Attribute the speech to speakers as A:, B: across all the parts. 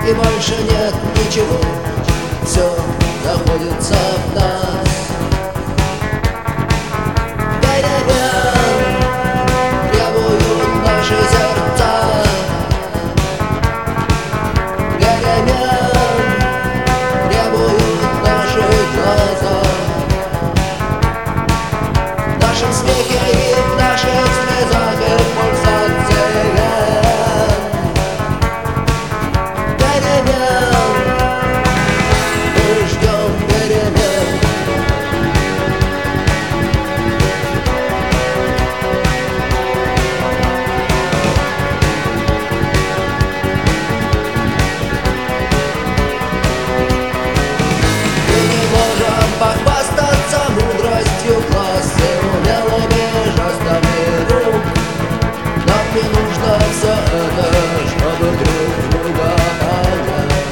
A: И больше нет ничего, все находится в нас. Перемен требуют наши сердца, перемен требуют наши глаза. В нашем смехе и в наших слезах и в пульсации вен. Перемен, мы ждем перемен. Мы не можем похвастаться мудростью класса, умелыми жестами рук. Нам не нужно все это, чтобы друг друга понять.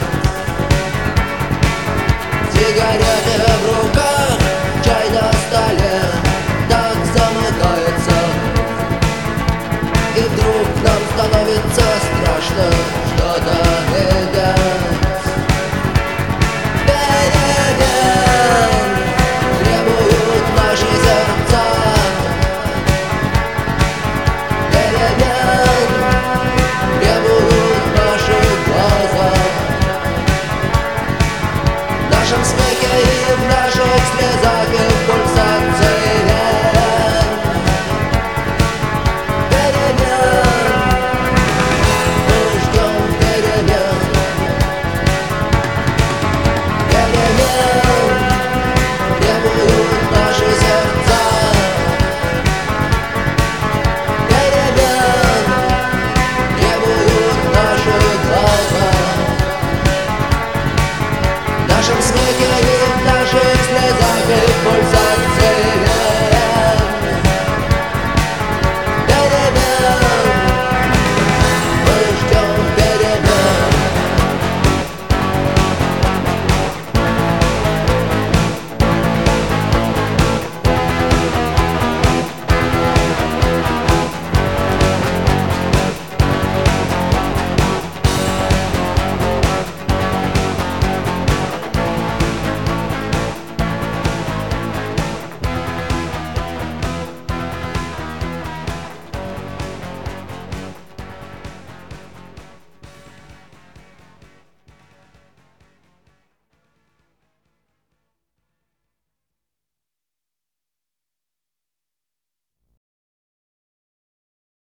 A: Сигареты в руках, чай на столе, так замыкается. И вдруг нам становится страшно.